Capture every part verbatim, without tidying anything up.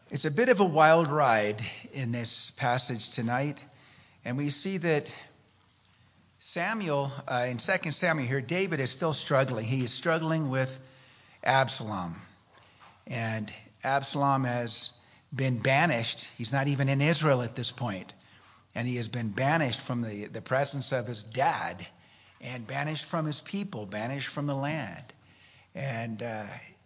It's a bit of a wild ride in this passage tonight, and we see that Samuel, uh, in Second Samuel here, David is still struggling. He is struggling with Absalom, and Absalom has been banished. He's not even in Israel at this point, and he has been banished from the, the presence of his dad, and banished from his people, banished from the land. And uh,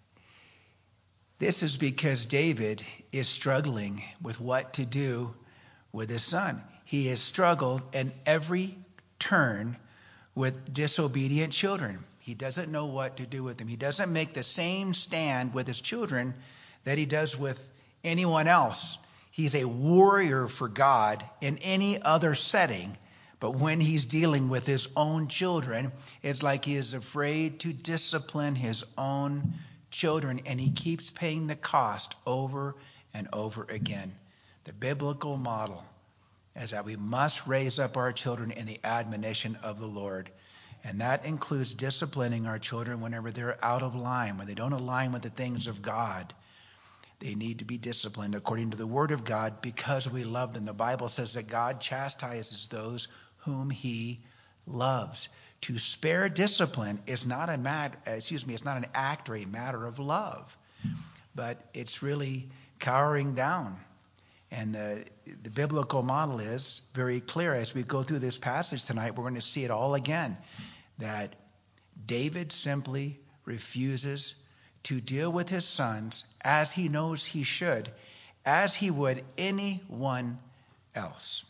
this is because David is struggling with what to do with his son. He has struggled in every turn with disobedient children. He doesn't know what to do with them. He doesn't make the same stand with his children that he does with anyone else. He's a warrior for God in any other setting, but when he's dealing with his own children, it's like he is afraid to discipline his own children, and he keeps paying the cost over and over again. The biblical model is that we must raise up our children in the admonition of the Lord. And that includes disciplining our children whenever they're out of line, when they don't align with the things of God. They need to be disciplined according to the Word of God because we love them. The Bible says that God chastises those whom he loves. To spare discipline is not a mat, excuse me, it's not an act or a matter of love, but it's really cowering down. And the, the biblical model is very clear. As we go through this passage tonight, we're going to see it all again, that David simply refuses to deal with his sons as he knows he should, as he would anyone else.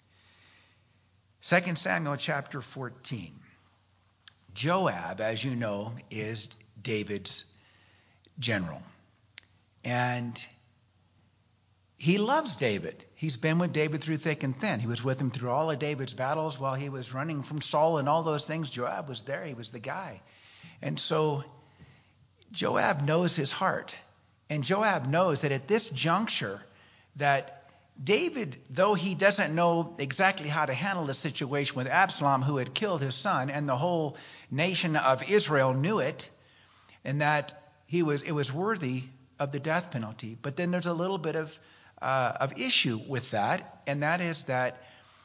Second Samuel chapter fourteen. Joab, as you know, is David's general. And he loves David. He's been with David through thick and thin. He was with him through all of David's battles while he was running from Saul and all those things. Joab was there. He was the guy. And so Joab knows his heart. And Joab knows that at this juncture that David, though he doesn't know exactly how to handle the situation with Absalom, who had killed his son, and the whole nation of Israel knew it, and that he was it was worthy of the death penalty. But then there's a little bit of uh, of issue with that, and that is that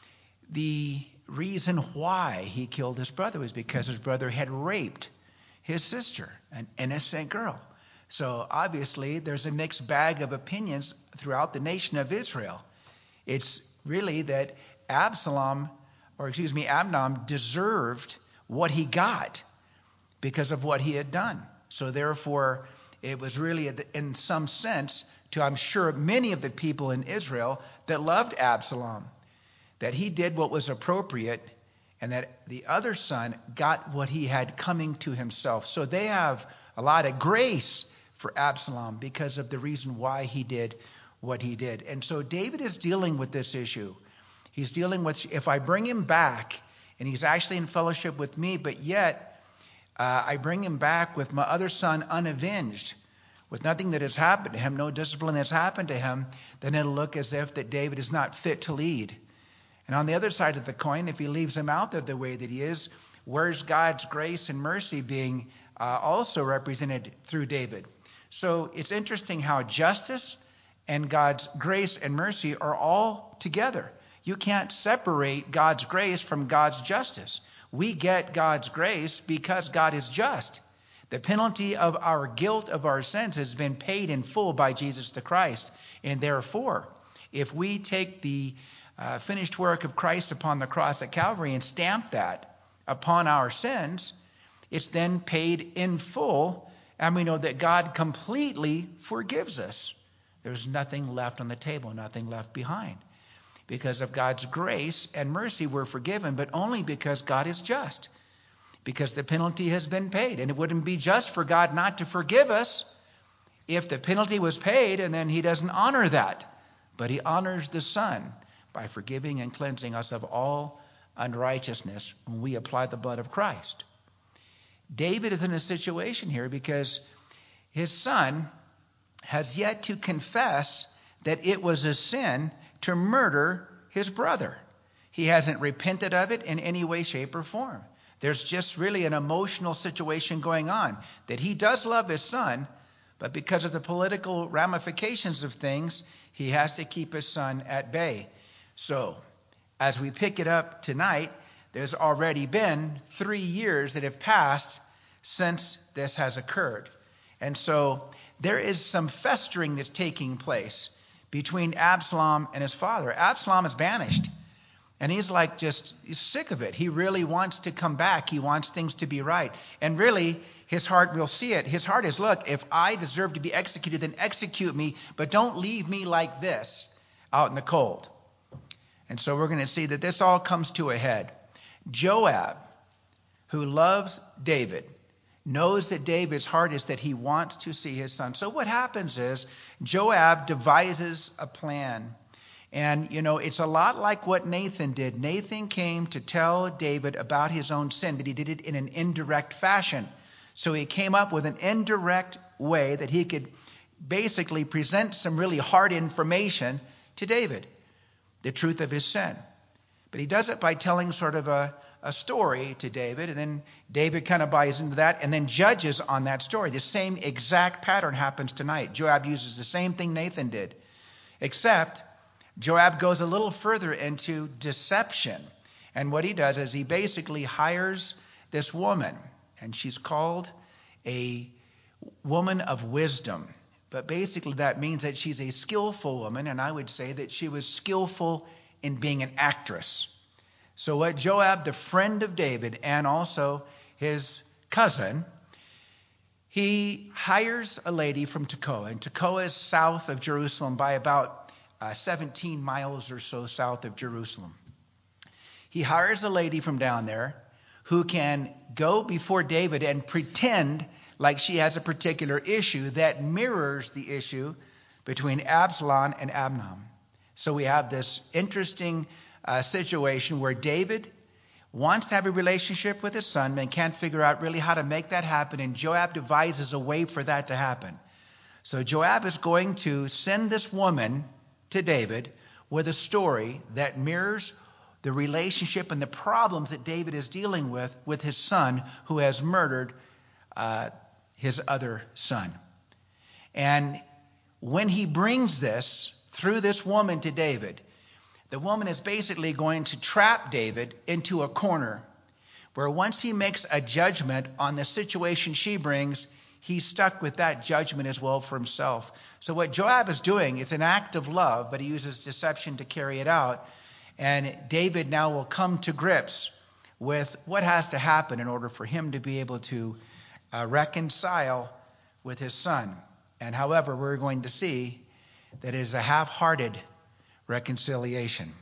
the reason why he killed his brother was because his brother had raped his sister, an innocent girl. So obviously there's a mixed bag of opinions throughout the nation of Israel. It's really that Absalom, or excuse me, Amnon deserved what he got because of what he had done. So therefore, it was really in some sense to, I'm sure, many of the people in Israel that loved Absalom, that he did what was appropriate and that the other son got what he had coming to himself. So they have a lot of grace for Absalom because of the reason why he did what he did. And so David is dealing with this issue. He's dealing with, if I bring him back, and he's actually in fellowship with me, but yet uh, I bring him back with my other son unavenged, with nothing that has happened to him, no discipline that's happened to him, then it'll look as if that David is not fit to lead. And on the other side of the coin, if he leaves him out there the way that he is, where's God's grace and mercy being uh, also represented through David? So it's interesting how justice and God's grace and mercy are all together. You can't separate God's grace from God's justice. We get God's grace because God is just. The penalty of our guilt, of our sins, has been paid in full by Jesus the Christ. And therefore, if we take the uh, finished work of Christ upon the cross at Calvary and stamp that upon our sins, it's then paid in full. And we know that God completely forgives us. There's nothing left on the table, nothing left behind. Because of God's grace and mercy, we're forgiven, but only because God is just. Because the penalty has been paid. And it wouldn't be just for God not to forgive us if the penalty was paid and then he doesn't honor that. But he honors the Son by forgiving and cleansing us of all unrighteousness when we apply the blood of Christ. David is in a situation here because his son has yet to confess that it was a sin to murder his brother. He hasn't repented of it in any way, shape, or form. There's just really an emotional situation going on, that he does love his son, But because of the political ramifications of things, he has to keep his son at bay. So, as we pick it up tonight, there's already been three years that have passed since this has occurred. And so there is some festering that's taking place between Absalom and his father. Absalom is banished. And he's like just he's sick of it. He really wants to come back. He wants things to be right. And really, his heart will see it. His heart is, look, if I deserve to be executed, then execute me. But don't leave me like this out in the cold. And so we're going to see that this all comes to a head. Joab, who loves David, knows that David's heart is that he wants to see his son. So what happens is Joab devises a plan. And, you know, it's a lot like what Nathan did. Nathan came to tell David about his own sin, but he did it in an indirect fashion. So he came up with an indirect way that he could basically present some really hard information to David, the truth of his sin. But he does it by telling sort of a, a story to David, and then David kind of buys into that and then judges on that story. The same exact pattern happens tonight. Joab uses the same thing Nathan did, except Joab goes a little further into deception. And what he does is he basically hires this woman, and she's called a woman of wisdom. But basically that means that she's a skillful woman, and I would say that she was skillful in being an actress. So what Joab, the friend of David, and also his cousin, he hires a lady from Tekoa. And Tekoa is south of Jerusalem by about Uh, seventeen miles or so south of Jerusalem. He hires a lady from down there who can go before David and pretend like she has a particular issue that mirrors the issue between Absalom and Amnon. So we have this interesting uh, situation where David wants to have a relationship with his son and can't figure out really how to make that happen, and Joab devises a way for that to happen. So Joab is going to send this woman to David with a story that mirrors the relationship and the problems that David is dealing with with his son who has murdered uh, his other son. And when he brings this through this woman to David, the woman is basically going to trap David into a corner where once he makes a judgment on the situation she brings, he's stuck with that judgment as well for himself. So what Joab is doing is an act of love, but he uses deception to carry it out. And David now will come to grips with what has to happen in order for him to be able to uh, reconcile with his son. And however, we're going to see that it is a half-hearted reconciliation.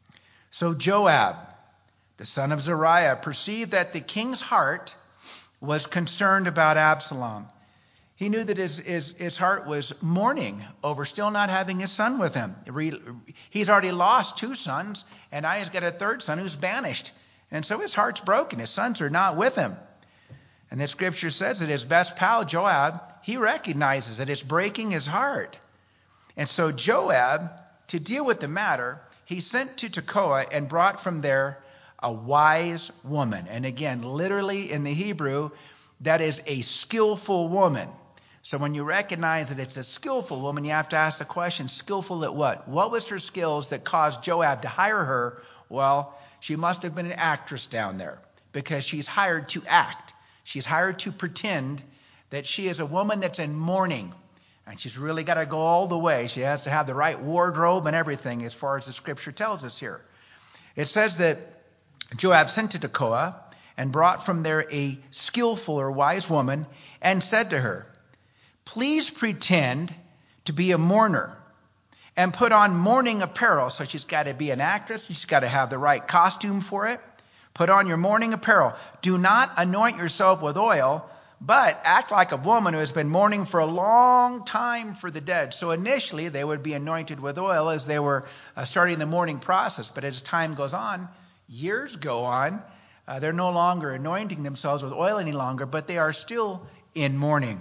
So Joab, the son of Zeruiah, perceived that the king's heart was concerned about Absalom. He knew that his, his, his heart was mourning over still not having his son with him. He's already lost two sons, and now he's got a third son who's banished. And so his heart's broken. His sons are not with him. And the scripture says that his best pal, Joab, he recognizes that it's breaking his heart. And so Joab, to deal with the matter, he sent to Tekoa and brought from there a wise woman. And again, literally in the Hebrew, that is a skillful woman. So when you recognize that it's a skillful woman, you have to ask the question, skillful at what? What was her skills that caused Joab to hire her? Well, she must have been an actress down there because she's hired to act. She's hired to pretend that she is a woman that's in mourning. And she's really got to go all the way. She has to have the right wardrobe and everything as far as the scripture tells us here. It says that Joab sent to Tekoa and brought from there a skillful or wise woman and said to her, "Please pretend to be a mourner and put on mourning apparel." So she's got to be an actress. She's got to have the right costume for it. Put on your mourning apparel. Do not anoint yourself with oil, but act like a woman who has been mourning for a long time for the dead. So initially they would be anointed with oil as they were uh, starting the mourning process. But as time goes on, years go on, uh, they're no longer anointing themselves with oil any longer, but they are still in mourning.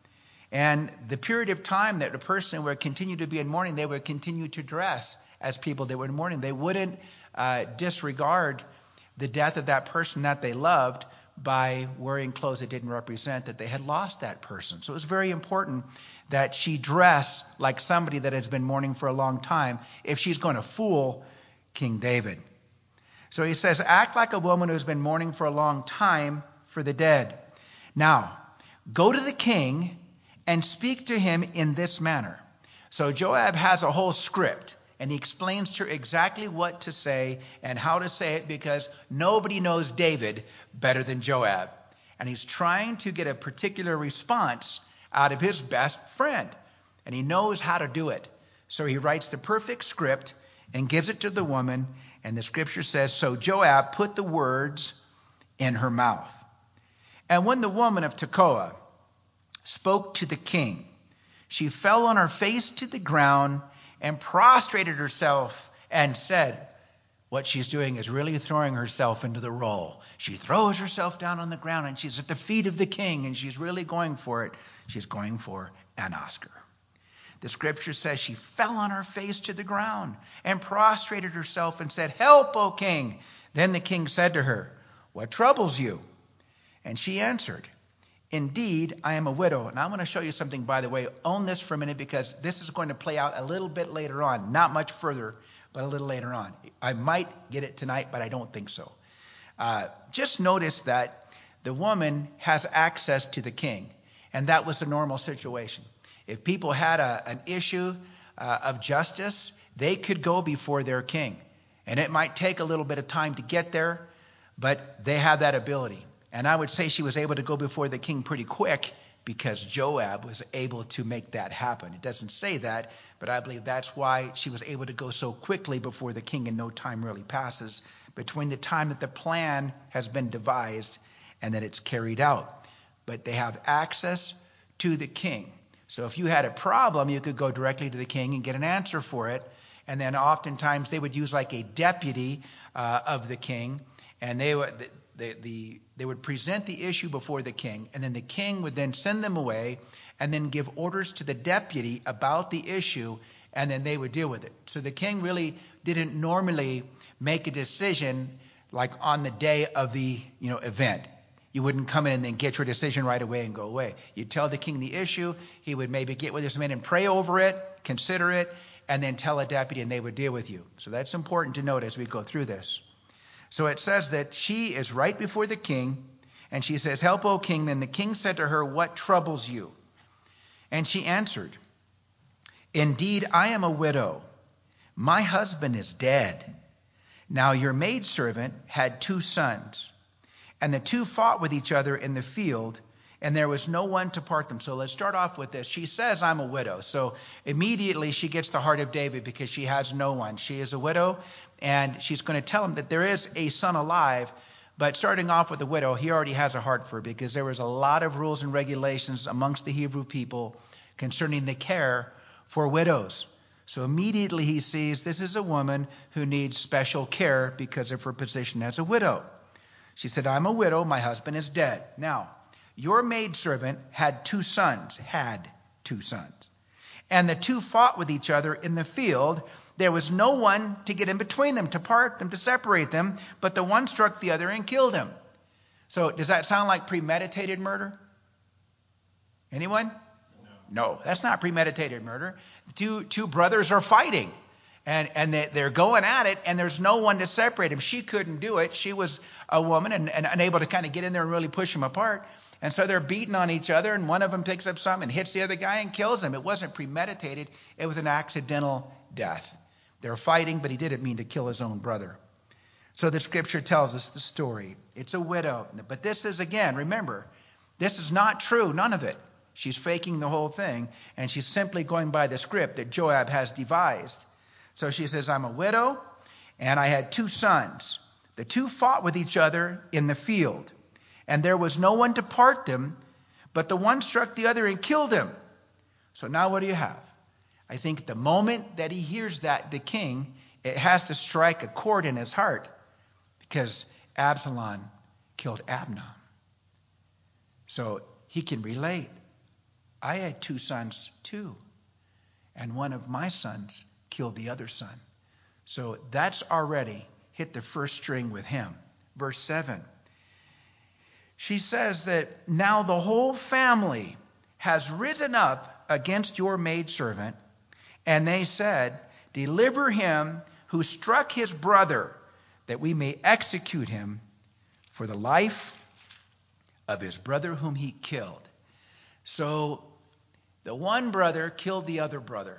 And the period of time that a person would continue to be in mourning, they would continue to dress as people that were in mourning. They wouldn't uh, disregard the death of that person that they loved, by wearing clothes that didn't represent that they had lost that person. So it was very important that she dress like somebody that has been mourning for a long time if she's going to fool King David. So he says, act like a woman who's been mourning for a long time for the dead. Now, go to the king and speak to him in this manner. So Joab has a whole script, and he explains to her exactly what to say and how to say it, because nobody knows David better than Joab. And he's trying to get a particular response out of his best friend, and he knows how to do it. So he writes the perfect script and gives it to the woman, and the scripture says, so Joab put the words in her mouth. And when the woman of Tekoa spoke to the king, she fell on her face to the ground and prostrated herself and said, what she's doing is really throwing herself into the role. She throws herself down on the ground and she's at the feet of the king, and she's really going for it. She's going for an Oscar. The scripture says she fell on her face to the ground and prostrated herself and said, help, O king. Then the king said to her, what troubles you? And she answered, indeed, I am a widow. And I'm going to show you something, by the way. Own this for a minute, because this is going to play out a little bit later on. Not much further, but a little later on. I might get it tonight, but I don't think so. Uh, just notice that the woman has access to the king. And that was the normal situation. If people had a, an issue uh, of justice, they could go before their king. And it might take a little bit of time to get there, but they had that ability. And I would say she was able to go before the king pretty quick because Joab was able to make that happen. It doesn't say that, but I believe that's why she was able to go so quickly before the king, and no time really passes between the time that the plan has been devised and that it's carried out. But they have access to the king. So if you had a problem, you could go directly to the king and get an answer for it. And then oftentimes they would use like a deputy uh, of the king, and they would the, the they would present the issue before the king, and then the king would then send them away and then give orders to the deputy about the issue, and then they would deal with it. So the king really didn't normally make a decision like on the day of the you know event. You wouldn't come in and then get your decision right away and go away. You'd tell the king the issue. He would maybe get with his men and pray over it, consider it, and then tell a deputy, and they would deal with you. So that's important to note as we go through this. So it says that she is right before the king, and she says, help, O king. Then the king said to her, what troubles you? And she answered, indeed, I am a widow. My husband is dead. Now your maidservant had two sons, and the two fought with each other in the field, and there was no one to part them. So let's start off with this. She says, I'm a widow. So immediately she gets the heart of David because she has no one. She is a widow, and she's going to tell him that there is a son alive. But starting off with the widow, he already has a heart for her, because there was a lot of rules and regulations amongst the Hebrew people concerning the care for widows. So immediately he sees this is a woman who needs special care because of her position as a widow. She said, I'm a widow, my husband is dead. Now, your maidservant had two sons, had two sons. And the two fought with each other in the field. There was no one to get in between them, to part them, to separate them, but the one struck the other and killed him. So does that sound like premeditated murder? Anyone? No, no, that's not premeditated murder. Two, two brothers are fighting. And, and they, they're going at it, and there's no one to separate them. She couldn't do it. She was a woman and, and unable to kind of get in there and really push them apart. And so they're beating on each other, and one of them picks up some and hits the other guy and kills him. It wasn't premeditated. It was an accidental death. They were fighting, but he didn't mean to kill his own brother. So the scripture tells us the story. It's a widow. But this is, again, remember, this is not true. None of it. She's faking the whole thing, and she's simply going by the script that Joab has devised. So she says, I'm a widow, and I had two sons. The two fought with each other in the field, and there was no one to part them, but the one struck the other and killed him. So now what do you have? I think the moment that he hears that, the king, it has to strike a chord in his heart, because Absalom killed Abner. So he can relate. I had two sons too, and one of my sons killed the other son. So that's already hit the first string with him. Verse seven. she says that now the whole family has risen up against your maidservant, and they said, deliver him who struck his brother, that we may execute him for the life of his brother whom he killed. So the one brother killed the other brother.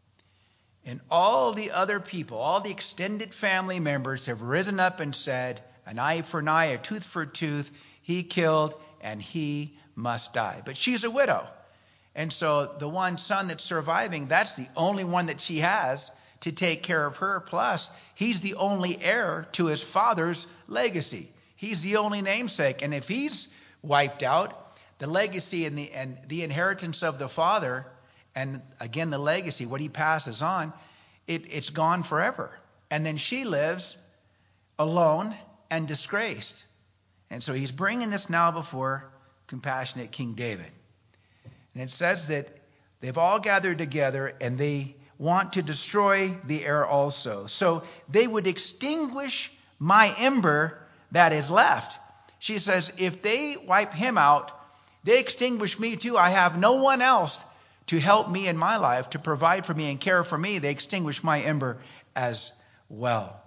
And all the other people, all the extended family members have risen up and said, an eye for an eye, a tooth for a tooth, he killed and he must die. But she's a widow. And so the one son that's surviving, that's the only one that she has to take care of her. Plus, he's the only heir to his father's legacy. He's the only namesake. And if he's wiped out, the legacy and the, and the inheritance of the father, and again, the legacy, what he passes on, it, it's gone forever. And then she lives alone and disgraced. And so he's bringing this now before compassionate King David. And it says that they've all gathered together and they want to destroy the heir also. So they would extinguish my ember that is left. She says, if they wipe him out, they extinguish me too. I have no one else to help me in my life, to provide for me and care for me. They extinguish my ember as well.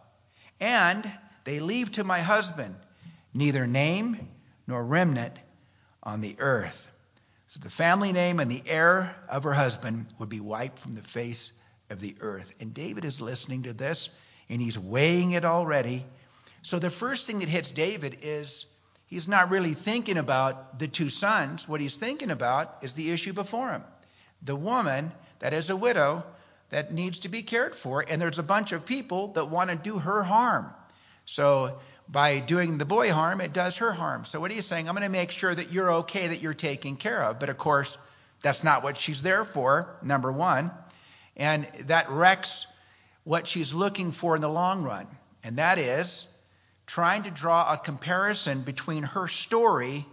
And they leave to my husband neither name nor remnant on the earth. So the family name and the heir of her husband would be wiped from the face of the earth. And David is listening to this, and he's weighing it already. So the first thing that hits David is he's not really thinking about the two sons. What he's thinking about is the issue before him. The woman that is a widow that needs to be cared for, and there's a bunch of people that want to do her harm. So by doing the boy harm, it does her harm. So what are you saying? I'm going to make sure that you're okay, that you're taken care of. But of course, that's not what she's there for, number one. And that wrecks what she's looking for in the long run. And that is trying to draw a comparison between her story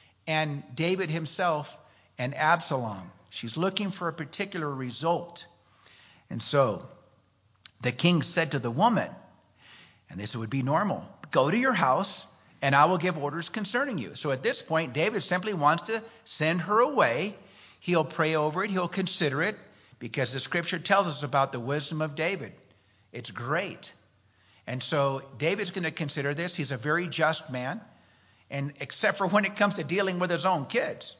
and David himself and Absalom. She's looking for a particular result. And so the king said to the woman, and this would be normal, go to your house and I will give orders concerning you. So at this point, David simply wants to send her away. He'll pray over it. He'll consider it because the scripture tells us about the wisdom of David. It's great. And so David's going to consider this. He's a very just man, and except for when it comes to dealing with his own kids.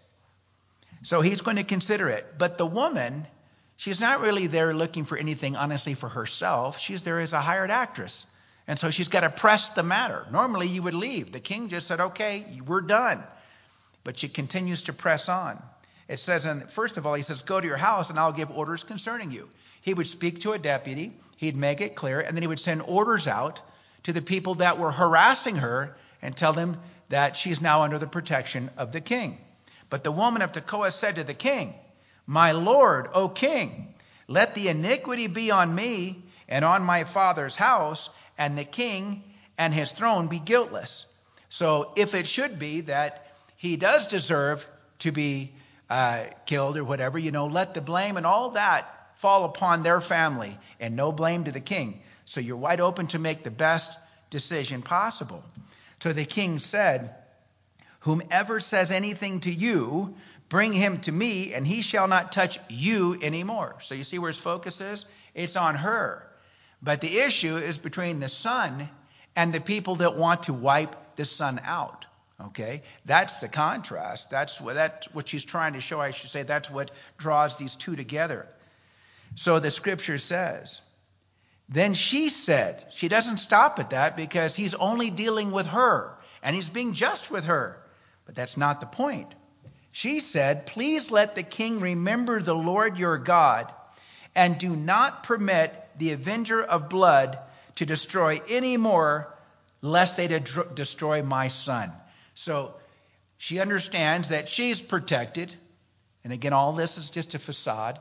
So he's going to consider it. But the woman, she's not really there looking for anything, honestly, for herself. She's there as a hired actress. And so she's got to press the matter. Normally you would leave. The king just said, okay, we're done. But she continues to press on. It says, and first of all, he says, go to your house and I'll give orders concerning you. He would speak to a deputy. He'd make it clear. And then he would send orders out to the people that were harassing her and tell them that she's now under the protection of the king. But the woman of Tekoa said to the king, my lord, O king, let the iniquity be on me and on my father's house, and the king and his throne be guiltless. So if it should be that he does deserve to be uh, killed or whatever, you know, let the blame and all that fall upon their family and no blame to the king. So you're wide open to make the best decision possible. So the king said, whomever says anything to you, bring him to me, and he shall not touch you anymore. So you see where his focus is? It's on her. But the issue is between the son and the people that want to wipe the son out. Okay? That's the contrast. That's what, that's what she's trying to show, I should say. That's what draws these two together. So the scripture says, then she said, she doesn't stop at that because he's only dealing with her and he's being just with her. But that's not the point. She said, please let the king remember the Lord your God and do not permit the avenger of blood to destroy any more, lest they de- destroy my son. So she understands that she's protected. And again, all this is just a facade.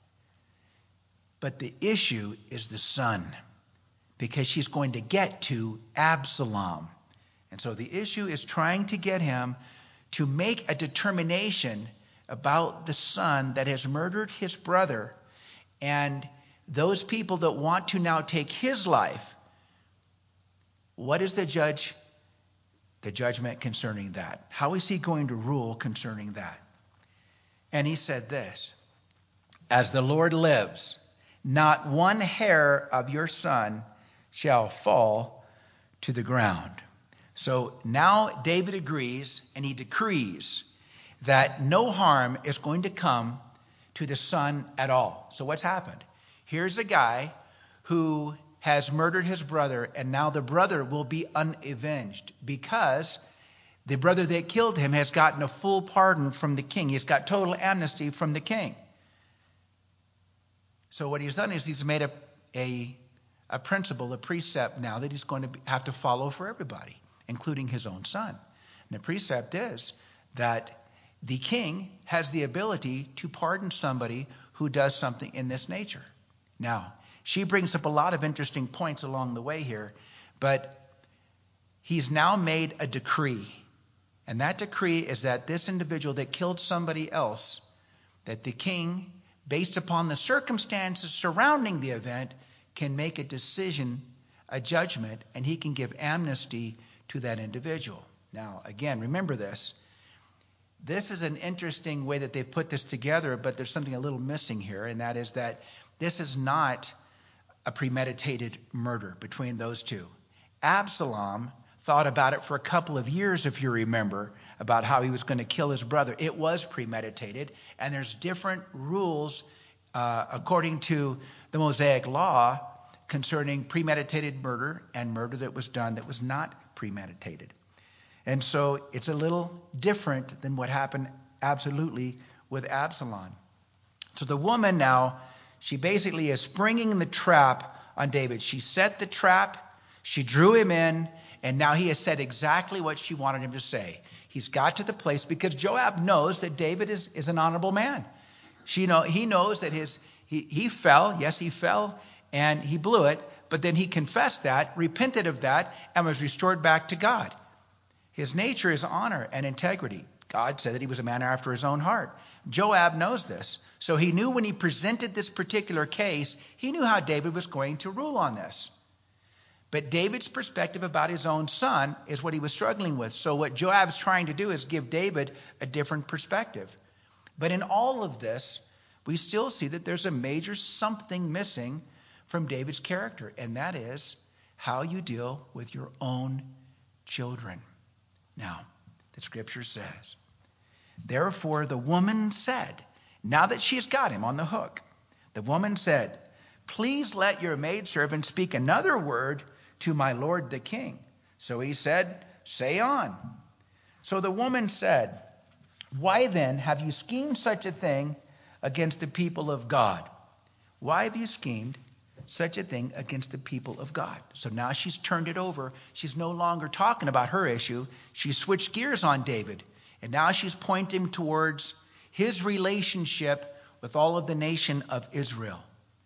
But the issue is the son, because she's going to get to Absalom. And so the issue is trying to get him to make a determination about the son that has murdered his brother, and those people that want to now take his life. What is the judge the judgment concerning that. How is he going to rule concerning that? And he said this, as the Lord lives, not one hair of your son shall fall to the ground. So now David agrees and he decrees that no harm is going to come to the son at all. So what's happened? Here's a guy who has murdered his brother, and now the brother will be unavenged because the brother that killed him has gotten a full pardon from the king. He's got total amnesty from the king. So what he's done is he's made a, a, a principle, a precept now that he's going to have to follow for everybody, including his own son. And the precept is that the king has the ability to pardon somebody who does something in this nature. Now, she brings up a lot of interesting points along the way here, but he's now made a decree. And that decree is that this individual that killed somebody else, that the king, based upon the circumstances surrounding the event, can make a decision, a judgment, and he can give amnesty to that individual. Now, again, remember this. This is an interesting way that they've put this together, but there's something a little missing here, and that is that this is not a premeditated murder between those two. Absalom thought about it for a couple of years, if you remember, about how he was going to kill his brother. It was premeditated, and there's different rules uh, according to the Mosaic law concerning premeditated murder and murder that was done that was not premeditated. And so it's a little different than what happened absolutely with Absalom. So the woman now, she basically is springing the trap on David. She set the trap, she drew him in, and now he has said exactly what she wanted him to say. He's got to the place because Joab knows that David is, is an honorable man. She know, he knows that his he, he fell, yes, he fell, and he blew it, but then he confessed that, repented of that, and was restored back to God. His nature is honor and integrity. God said that he was a man after his own heart. Joab knows this. So he knew when he presented this particular case, he knew how David was going to rule on this. But David's perspective about his own son is what he was struggling with. So what Joab's trying to do is give David a different perspective. But in all of this, we still see that there's a major something missing from David's character, and that is how you deal with your own children. Now, the scripture says, therefore the woman said, now that she's got him on the hook, the woman said, please let your maidservant speak another word to my lord the king. So he said, say on. So the woman said, why then have you schemed such a thing against the people of God? Why have you schemed such a thing against the people of God? So now she's turned it over. She's no longer talking about her issue. She switched gears on David. And now she's pointing towards his relationship with all of the nation of Israel.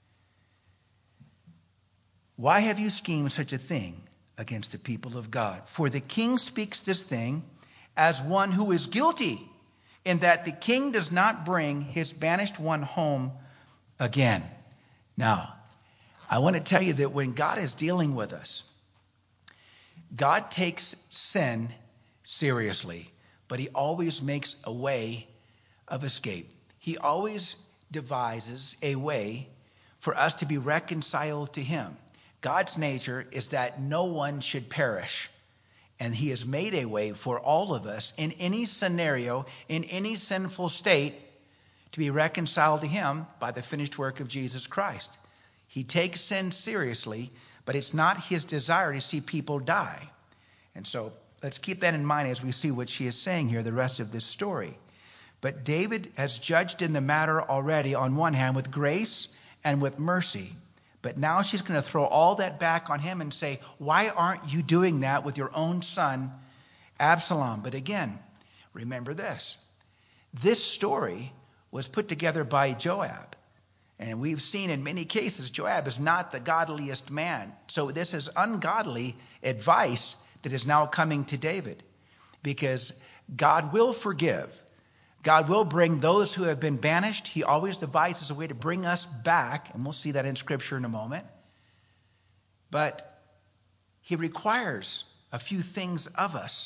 Why have you schemed such a thing against the people of God? For the king speaks this thing as one who is guilty, in that the king does not bring his banished one home again. Now, I want to tell you that when God is dealing with us, God takes sin seriously, but he always makes a way of escape. He always devises a way for us to be reconciled to him. God's nature is that no one should perish. And he has made a way for all of us in any scenario, in any sinful state, to be reconciled to him by the finished work of Jesus Christ. He takes sin seriously, but it's not his desire to see people die. And so let's keep that in mind as we see what she is saying here, the rest of this story. But David has judged in the matter already, on one hand, with grace and with mercy. But now she's going to throw all that back on him and say, why aren't you doing that with your own son, Absalom? But again, remember this. This story was put together by Joab. And we've seen in many cases, Joab is not the godliest man. So this is ungodly advice that is now coming to David. Because God will forgive. God will bring those who have been banished. He always devises a way to bring us back. And we'll see that in Scripture in a moment. But he requires a few things of us.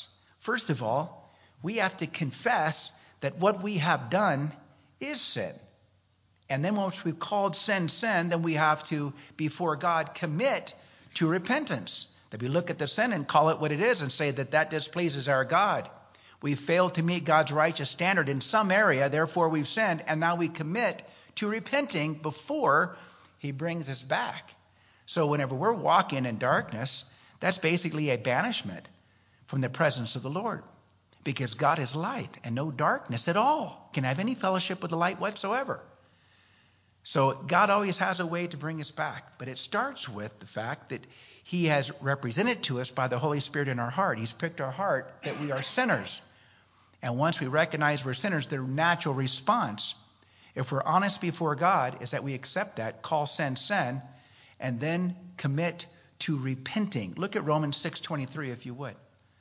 First of all, we have to confess that what we have done is sin. And then once we've called sin sin, then we have to, before God, commit to repentance. That we look at the sin and call it what it is and say that that displeases our God. We failed to meet God's righteous standard in some area, therefore we've sinned, and now we commit to repenting before he brings us back. So whenever we're walking in darkness, that's basically a banishment from the presence of the Lord. Because God is light, and no darkness at all can have any fellowship with the light whatsoever. So God always has a way to bring us back. But it starts with the fact that he has represented to us by the Holy Spirit in our heart. He's pricked our heart that we are sinners. And once we recognize we're sinners, the natural response, if we're honest before God, is that we accept that, call sin sin, and then commit to repenting. Look at Romans six twenty-three if you would.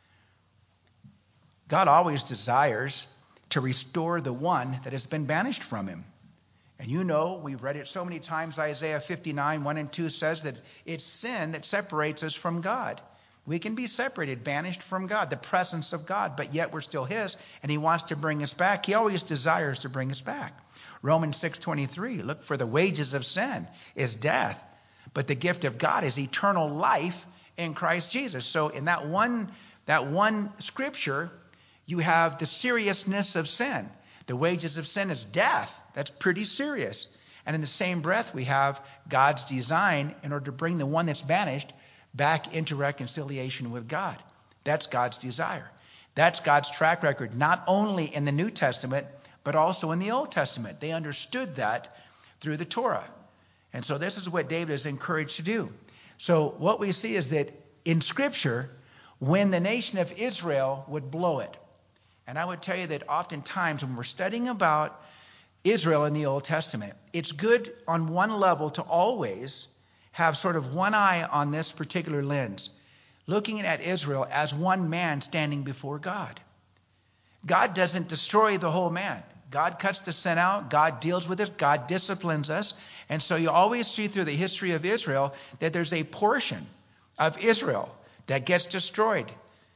God always desires to restore the one that has been banished from him. And you know, we've read it so many times, Isaiah fifty-nine, one and two says that it's sin that separates us from God. We can be separated, banished from God, the presence of God, but yet we're still his, and he wants to bring us back. He always desires to bring us back. Romans six twenty-three, look, for the wages of sin is death, but the gift of God is eternal life in Christ Jesus. So in that one, that one scripture, you have the seriousness of sin. The wages of sin is death. That's pretty serious. And in the same breath, we have God's design in order to bring the one that's banished back into reconciliation with God. That's God's desire. That's God's track record, not only in the New Testament, but also in the Old Testament. They understood that through the Torah. And so this is what David is encouraged to do. So what we see is that in Scripture, when the nation of Israel would blow it, and I would tell you that oftentimes when we're studying about Israel in the Old Testament, it's good on one level to always have sort of one eye on this particular lens, looking at Israel as one man standing before God. God doesn't destroy the whole man. God cuts the sin out. God deals with it. God disciplines us. And so you always see through the history of Israel that there's a portion of Israel that gets destroyed,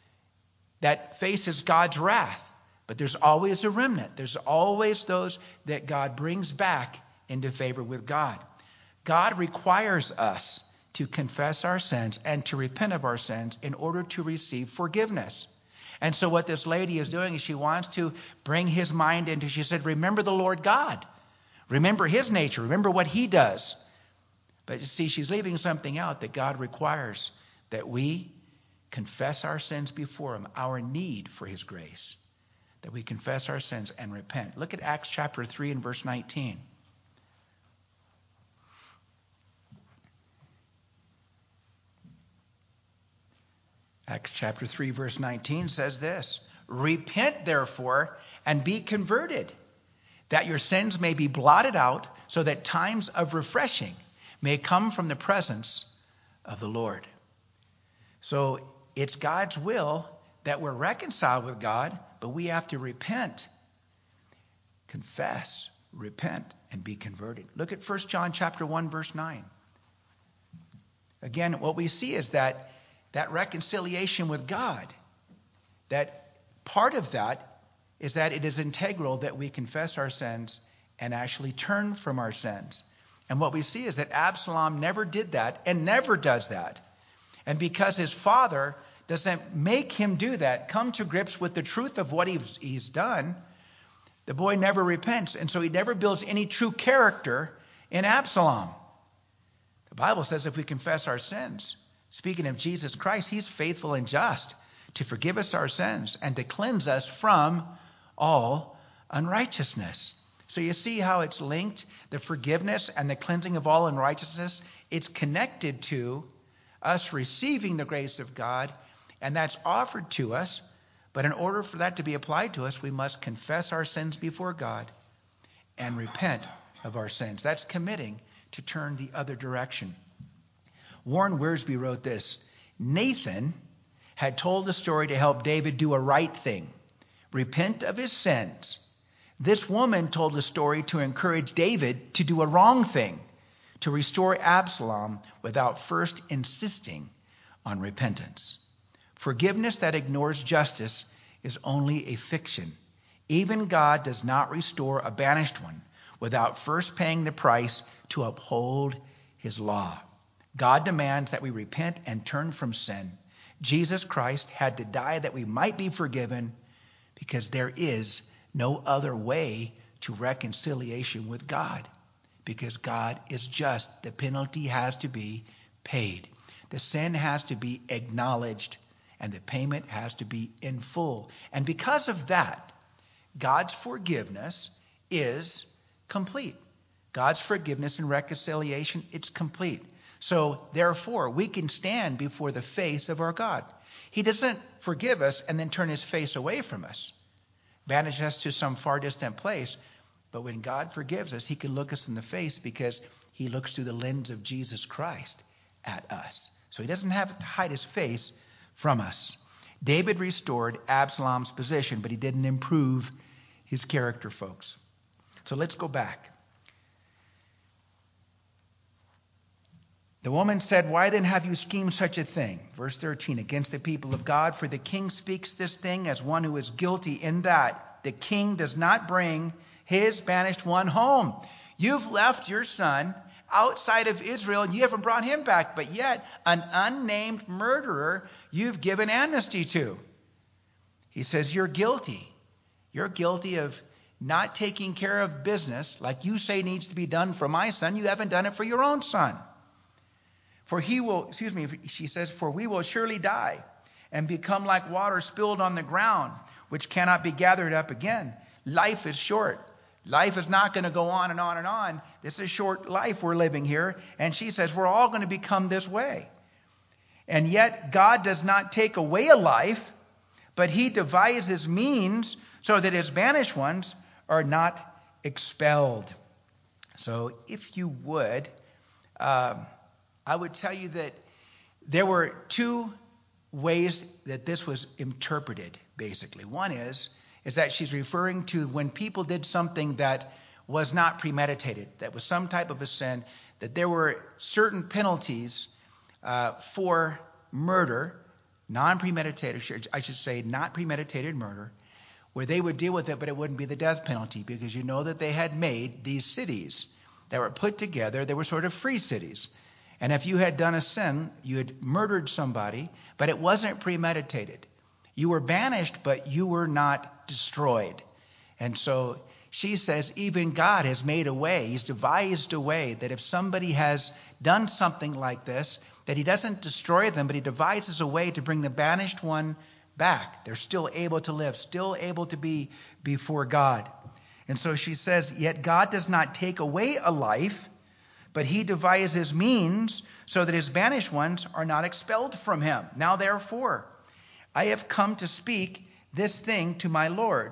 that faces God's wrath. But there's always a remnant. There's always those that God brings back into favor with God. God requires us to confess our sins and to repent of our sins in order to receive forgiveness. And so what this lady is doing is she wants to bring his mind into, she said, remember the Lord God. Remember his nature. Remember what he does. But you see, she's leaving something out that God requires, that we confess our sins before him, our need for his grace, that we confess our sins and repent. Look at Acts chapter three and verse nineteen. Acts chapter three verse nineteen says this, repent therefore and be converted, that your sins may be blotted out, so that times of refreshing may come from the presence of the Lord. So it's God's will that we're reconciled with God, but we have to repent, confess, repent, and be converted. Look at First John chapter one, verse nine. Again, what we see is that that reconciliation with God, that part of that is that it is integral that we confess our sins and actually turn from our sins. And what we see is that Absalom never did that and never does that. And because his father doesn't make him do that, come to grips with the truth of what he's, he's done, the boy never repents. And so he never builds any true character in Absalom. The Bible says if we confess our sins, speaking of Jesus Christ, he's faithful and just to forgive us our sins and to cleanse us from all unrighteousness. So you see how it's linked, the forgiveness and the cleansing of all unrighteousness. It's connected to us receiving the grace of God, and that's offered to us. But in order for that to be applied to us, we must confess our sins before God and repent of our sins. That's committing to turn the other direction. Warren Wiersbe wrote this, Nathan had told the story to help David do a right thing, repent of his sins. This woman told the story to encourage David to do a wrong thing, to restore Absalom without first insisting on repentance. Forgiveness that ignores justice is only a fiction. Even God does not restore a banished one without first paying the price to uphold his law. God demands that we repent and turn from sin. Jesus Christ had to die that we might be forgiven, because there is no other way to reconciliation with God, because God is just. The penalty has to be paid. The sin has to be acknowledged, and the payment has to be in full. And because of that, God's forgiveness is complete. God's forgiveness and reconciliation, it's complete. So therefore, we can stand before the face of our God. He doesn't forgive us and then turn his face away from us, banish us to some far distant place. But when God forgives us, he can look us in the face, because he looks through the lens of Jesus Christ at us. So he doesn't have to hide his face from us. David restored Absalom's position, but he didn't improve his character, folks. So let's go back. The woman said, "Why then have you schemed such a thing?" Verse thirteen, "Against the people of God, for the king speaks this thing as one who is guilty, in that the king does not bring his banished one home. You've left your son outside of Israel, and you haven't brought him back, but yet an unnamed murderer you've given amnesty to." He says, you're guilty. You're guilty of not taking care of business like you say needs to be done for my son. You haven't done it for your own son. For he will, excuse me, she says, "For we will surely die and become like water spilled on the ground, which cannot be gathered up again. Life is short. Life is not going to go on and on and on. This is short life we're living here." And she says, we're all going to become this way. "And yet God does not take away a life, but he devises means so that his banished ones are not expelled." So if you would, uh, I would tell you that there were two ways that this was interpreted, basically. One is, is that she's referring to when people did something that was not premeditated, that was some type of a sin, that there were certain penalties uh, for murder, non-premeditated, I should say not premeditated murder, where they would deal with it, but it wouldn't be the death penalty, because you know that they had made these cities that were put together. They were sort of free cities. And if you had done a sin, you had murdered somebody, but it wasn't premeditated. You were banished, but you were not destroyed. And so she says, even God has made a way. He's devised a way that if somebody has done something like this, that he doesn't destroy them, but he devises a way to bring the banished one back. They're still able to live, still able to be before God. And so she says, yet God does not take away a life, but he devises means so that his banished ones are not expelled from him. Now therefore, I have come to speak this thing to my Lord,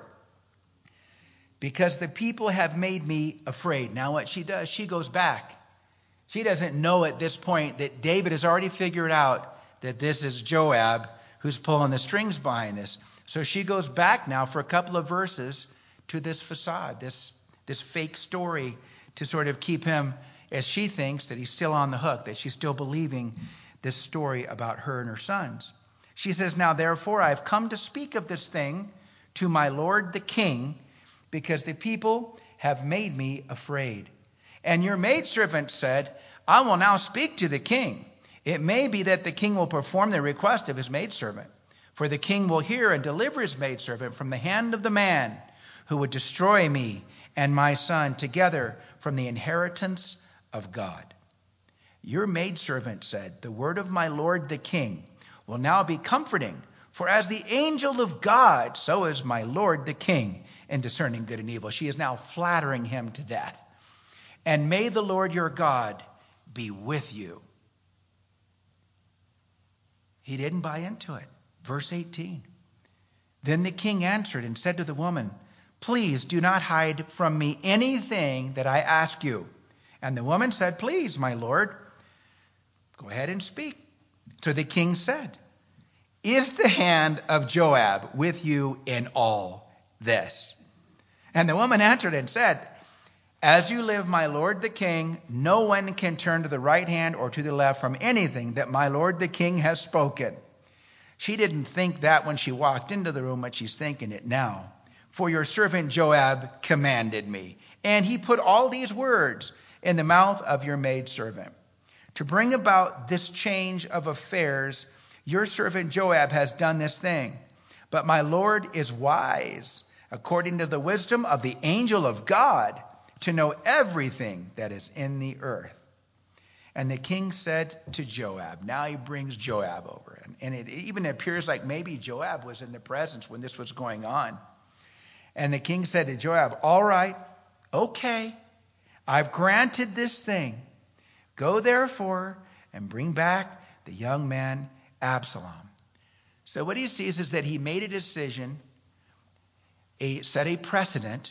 because the people have made me afraid. Now what she does, she goes back. She doesn't know at this point that David has already figured out that this is Joab who's pulling the strings behind this. So she goes back now for a couple of verses to this facade, this, this fake story, to sort of keep him, as she thinks, that he's still on the hook, that she's still believing this story about her and her sons. She says, now therefore I've come to speak of this thing to my lord the king, because the people have made me afraid. And your maidservant said, I will now speak to the king. It may be that the king will perform the request of his maidservant. For the king will hear and deliver his maidservant from the hand of the man who would destroy me and my son together from the inheritance of God. Your maidservant said, the word of my lord the king will now be comforting. For as the angel of God, so is my lord the king in discerning good and evil. She is now flattering him to death. And may the Lord your God be with you. He didn't buy into it. Verse eighteen. Then the king answered and said to the woman, please do not hide from me anything that I ask you. And the woman said, please, my lord, go ahead and speak. So the king said, is the hand of Joab with you in all this? And the woman answered and said, as you live, my lord the king, no one can turn to the right hand or to the left from anything that my lord the king has spoken. She didn't think that when she walked into the room, but she's thinking it now. For your servant Joab commanded me. And he put all these words in the mouth of your maidservant. To bring about this change of affairs, your servant Joab has done this thing. But my Lord is wise, according to the wisdom of the angel of God, to know everything that is in the earth. And the king said to Joab, now he brings Joab over. And, and it even appears like maybe Joab was in the presence when this was going on. And the king said to Joab, all right, okay, I've granted this thing. Go therefore and bring back the young man Absalom. So what he sees is that he made a decision, a, set a precedent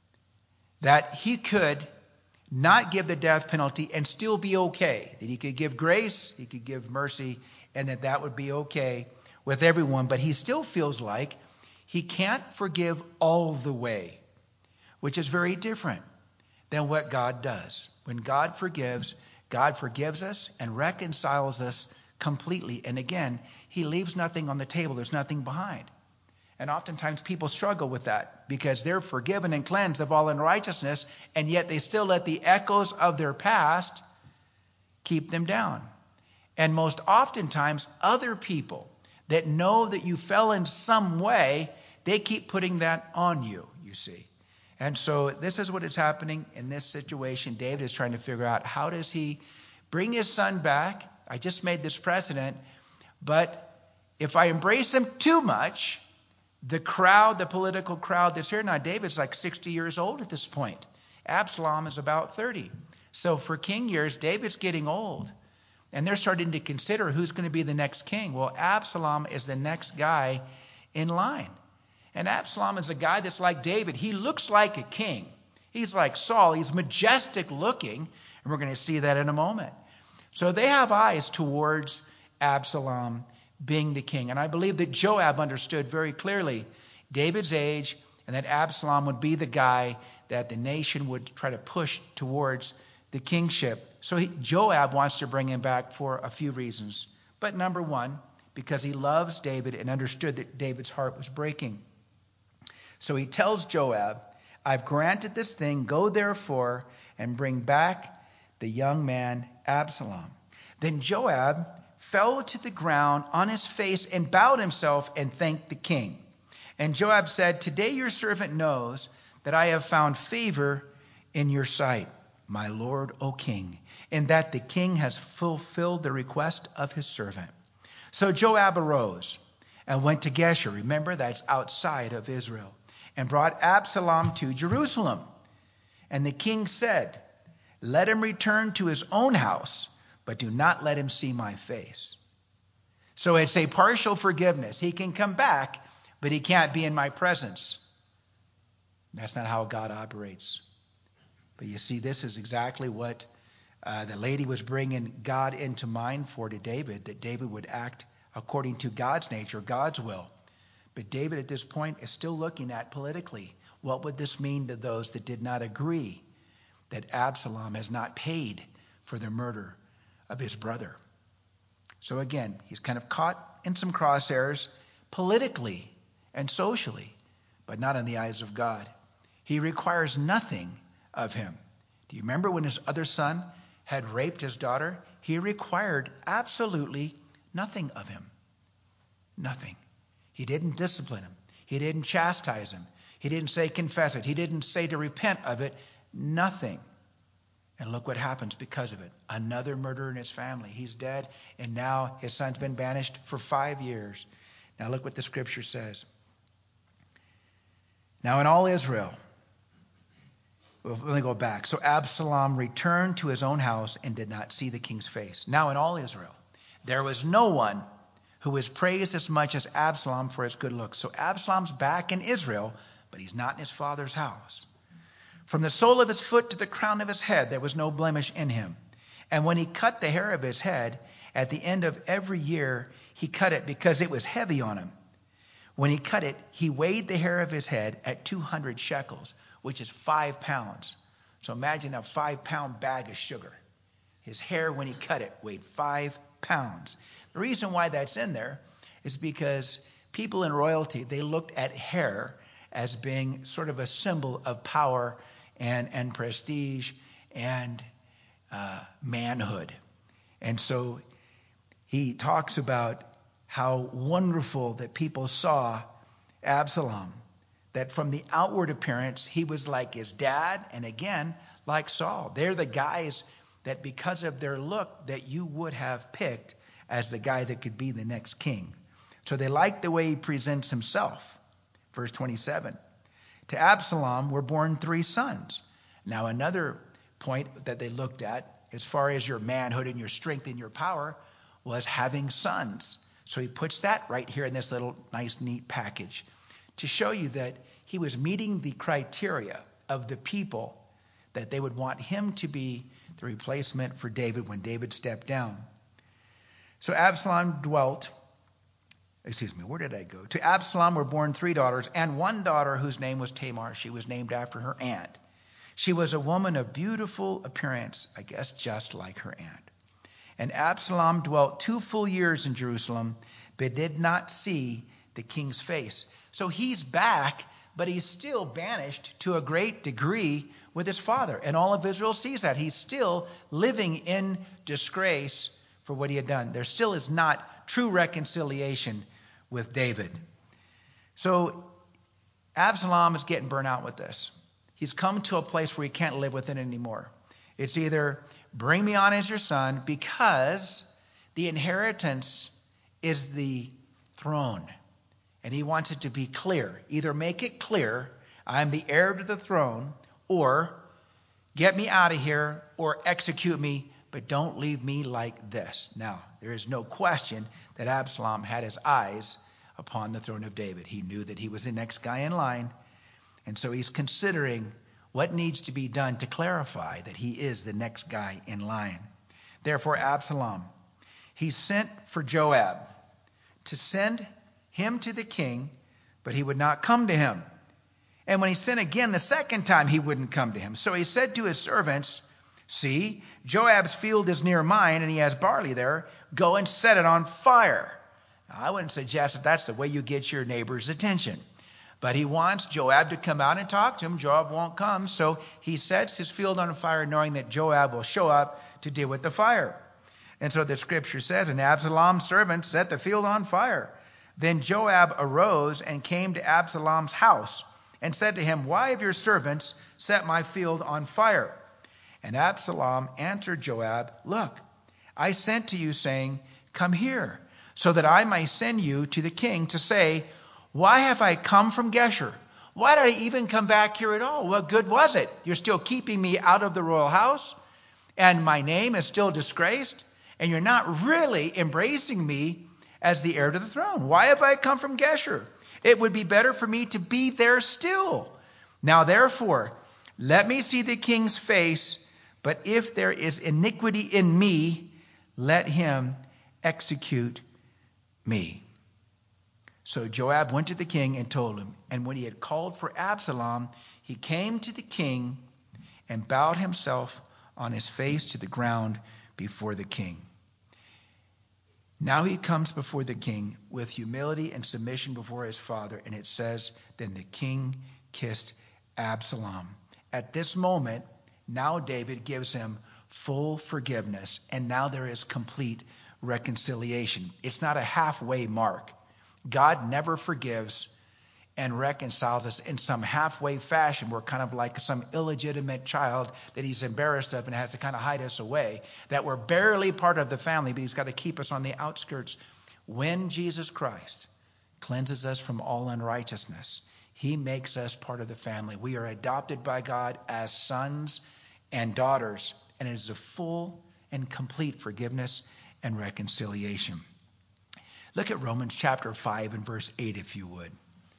that he could not give the death penalty and still be okay. That he could give grace, he could give mercy, and that that would be okay with everyone. But he still feels like he can't forgive all the way, which is very different than what God does. When God forgives, God forgives us and reconciles us completely. And again, he leaves nothing on the table. There's nothing behind. And oftentimes people struggle with that because they're forgiven and cleansed of all unrighteousness, and yet they still let the echoes of their past keep them down. And most oftentimes, other people that know that you fell in some way, they keep putting that on you, you see. And so this is what is happening in this situation. David is trying to figure out, how does he bring his son back? I just made this precedent, but if I embrace him too much, the crowd, the political crowd that's here now, David's like sixty years old at this point. Absalom is about thirty. So for king years, David's getting old. And they're starting to consider who's going to be the next king. Well, Absalom is the next guy in line. And Absalom is a guy that's like David. He looks like a king. He's like Saul. He's majestic looking. And we're going to see that in a moment. So they have eyes towards Absalom being the king. And I believe that Joab understood very clearly David's age and that Absalom would be the guy that the nation would try to push towards the kingship. So he, Joab wants to bring him back for a few reasons. But number one, because he loves David and understood that David's heart was breaking. So he tells Joab, I've granted this thing, go therefore and bring back the young man Absalom. Then Joab fell to the ground on his face and bowed himself and thanked the king. And Joab said, today your servant knows that I have found favor in your sight, my lord, O king, in that the king has fulfilled the request of his servant. So Joab arose and went to Geshur. Remember, that's outside of Israel, and brought Absalom to Jerusalem. And the king said, let him return to his own house, but do not let him see my face. So it's a partial forgiveness. He can come back, but he can't be in my presence. That's not how God operates. But you see, this is exactly what uh, the lady was bringing God into mind for to David, that David would act according to God's nature, God's will. But David at this point is still looking at politically, what would this mean to those that did not agree that Absalom has not paid for the murder of his brother? So again, he's kind of caught in some crosshairs politically and socially, but not in the eyes of God. He requires nothing of him. Do you remember when his other son had raped his daughter? He required absolutely nothing of him. Nothing. He didn't discipline him. He didn't chastise him. He didn't say confess it. He didn't say to repent of it. Nothing. And look what happens because of it. Another murder in his family. He's dead, and now his son's been banished for five years. Now look what the scripture says. Now in all Israel, well, let me go back. So Absalom returned to his own house and did not see the king's face. Now in all Israel, there was no one who was praised as much as Absalom for his good looks. So Absalom's back in Israel, but he's not in his father's house. From the sole of his foot to the crown of his head, there was no blemish in him. And when he cut the hair of his head, at the end of every year, he cut it because it was heavy on him. When he cut it, he weighed the hair of his head at two hundred shekels, which is five pounds. So imagine a five-pound bag of sugar. His hair, when he cut it, weighed five pounds. The reason why that's in there is because people in royalty, they looked at hair as being sort of a symbol of power and, and prestige and uh, manhood. And so he talks about how wonderful that people saw Absalom, that from the outward appearance, he was like his dad, and again, like Saul. They're the guys that because of their look that you would have picked as the guy that could be the next king. So they liked the way he presents himself. Verse twenty-seven. To Absalom were born three sons. Now another point that they looked at as far as your manhood and your strength and your power was having sons. So he puts that right here in this little nice, neat package to show you that he was meeting the criteria of the people that they would want him to be the replacement for David when David stepped down. So Absalom dwelt, excuse me, where did I go? To Absalom were born three daughters, and one daughter whose name was Tamar. She was named after her aunt. She was a woman of beautiful appearance, I guess just like her aunt. And Absalom dwelt two full years in Jerusalem, but did not see the king's face. So he's back, but he's still banished to a great degree with his father. And all of Israel sees that. He's still living in disgrace for what he had done. There still is not true reconciliation with David. So Absalom is getting burnt out with this. He's come to a place where he can't live with it anymore. It's either bring me on as your son, because the inheritance is the throne. And he wants it to be clear. Either make it clear, I'm the heir to the throne, or get me out of here, or execute me, but don't leave me like this. Now, there is no question that Absalom had his eyes upon the throne of David. He knew that he was the next guy in line, and so he's considering what needs to be done to clarify that he is the next guy in line. Therefore, Absalom, he sent for Joab to send him to the king, but he would not come to him. And when he sent again the second time, he wouldn't come to him. So he said to his servants, see, Joab's field is near mine, and he has barley there. Go and set it on fire. Now, I wouldn't suggest that that's the way you get your neighbor's attention. But he wants Joab to come out and talk to him. Joab won't come, so he sets his field on fire, knowing that Joab will show up to deal with the fire. And so the scripture says, and Absalom's servants set the field on fire. Then Joab arose and came to Absalom's house and said to him, why have your servants set my field on fire? And Absalom answered Joab, look, I sent to you saying, come here, so that I may send you to the king to say, why have I come from Geshur? Why did I even come back here at all? What good was it? You're still keeping me out of the royal house, and my name is still disgraced, and you're not really embracing me as the heir to the throne. Why have I come from Geshur? It would be better for me to be there still. Now therefore, let me see the king's face, but if there is iniquity in me, let him execute me. So Joab went to the king and told him. And when he had called for Absalom, he came to the king and bowed himself on his face to the ground before the king. Now he comes before the king with humility and submission before his father. And it says, then the king kissed Absalom. At this moment, now David gives him full forgiveness. And now there is complete reconciliation. It's not a halfway mark. God never forgives and reconciles us in some halfway fashion. We're kind of like some illegitimate child that he's embarrassed of and has to kind of hide us away, that we're barely part of the family, but he's got to keep us on the outskirts. When Jesus Christ cleanses us from all unrighteousness, he makes us part of the family. We are adopted by God as sons and daughters, and it is a full and complete forgiveness and reconciliation. Look at Romans chapter five and verse eight, if you would.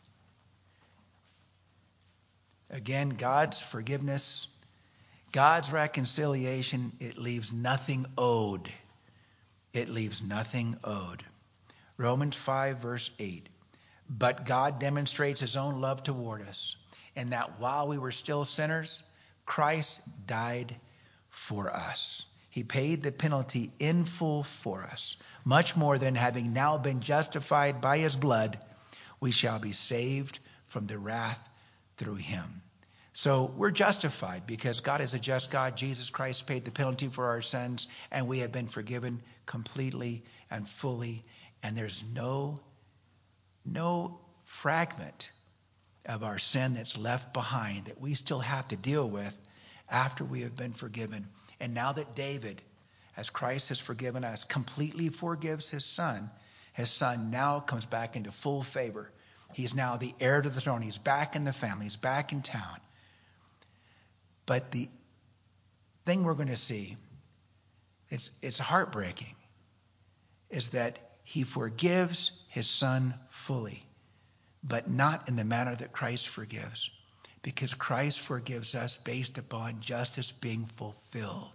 Again, God's forgiveness, God's reconciliation, it leaves nothing owed. It leaves nothing owed. Romans five, verse eight. But God demonstrates his own love toward us, in that while we were still sinners, Christ died for us. He paid the penalty in full for us. Much more than having now been justified by his blood, we shall be saved from the wrath through him. So we're justified because God is a just God. Jesus Christ paid the penalty for our sins, and we have been forgiven completely and fully. And there's no, no fragment of our sin that's left behind that we still have to deal with after we have been forgiven. And now that David, as Christ has forgiven us, completely forgives his son, his son now comes back into full favor. He's now the heir to the throne. He's back in the family. He's back in town. But the thing we're going to see, it's, it's heartbreaking, is that he forgives his son fully, but not in the manner that Christ forgives, because Christ forgives us based upon justice being fulfilled.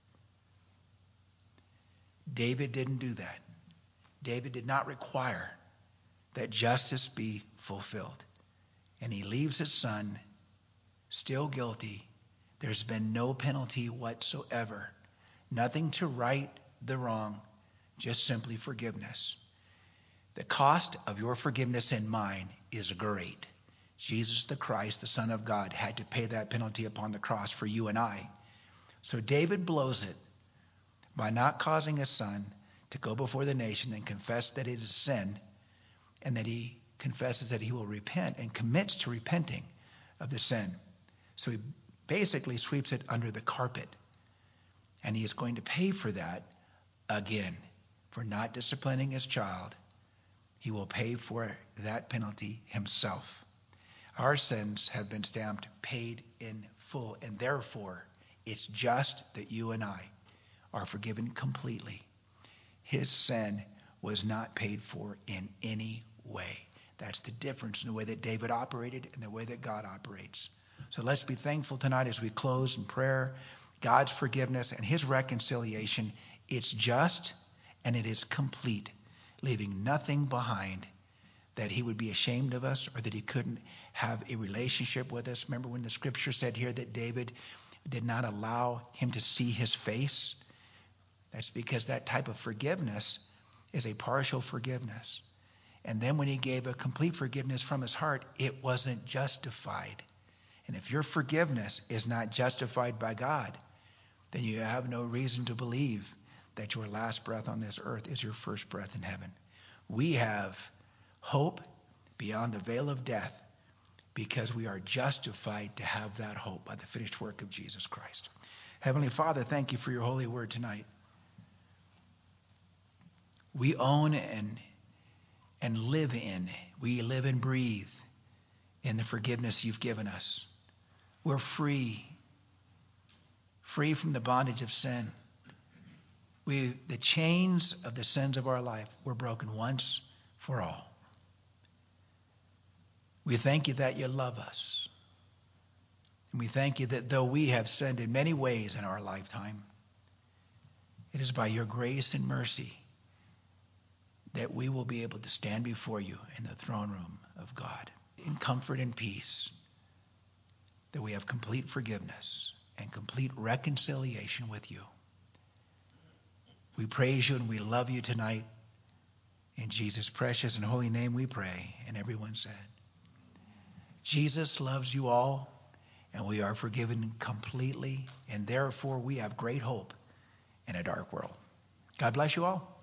David didn't do that. David did not require that justice be fulfilled. And he leaves his son still guilty. There's been no penalty whatsoever. Nothing to right the wrong, just simply forgiveness. The cost of your forgiveness and mine is great. Jesus the Christ, the Son of God, had to pay that penalty upon the cross for you and I. So David blows it by not causing his son to go before the nation and confess that it is sin, and that he confesses that he will repent and commits to repenting of the sin. So he basically sweeps it under the carpet. And he is going to pay for that again. For not disciplining his child, he will pay for that penalty himself. Our sins have been stamped paid in full, and therefore it's just that you and I are forgiven completely. His sin was not paid for in any way. That's the difference in the way that David operated and the way that God operates. So let's be thankful tonight as we close in prayer. God's forgiveness and his reconciliation, it's just and it is complete, leaving nothing behind that he would be ashamed of us or that he couldn't have a relationship with us. Remember when the scripture said here that David did not allow him to see his face? That's because that type of forgiveness is a partial forgiveness. And then when he gave a complete forgiveness from his heart, it wasn't justified. And if your forgiveness is not justified by God, then you have no reason to believe that your last breath on this earth is your first breath in heaven. We have hope beyond the veil of death because we are justified to have that hope by the finished work of Jesus Christ. Heavenly Father, thank you for your holy word tonight. We own and, and live in, we live and breathe in the forgiveness you've given us. We're free, free from the bondage of sin. We, the chains of the sins of our life were broken once for all. We thank you that you love us. And we thank you that though we have sinned in many ways in our lifetime, it is by your grace and mercy that we will be able to stand before you in the throne room of God in comfort and peace, that we have complete forgiveness and complete reconciliation with you. We praise you and we love you tonight. In Jesus' precious and holy name we pray. And everyone said, Jesus loves you all, and we are forgiven completely, and therefore we have great hope in a dark world. God bless you all.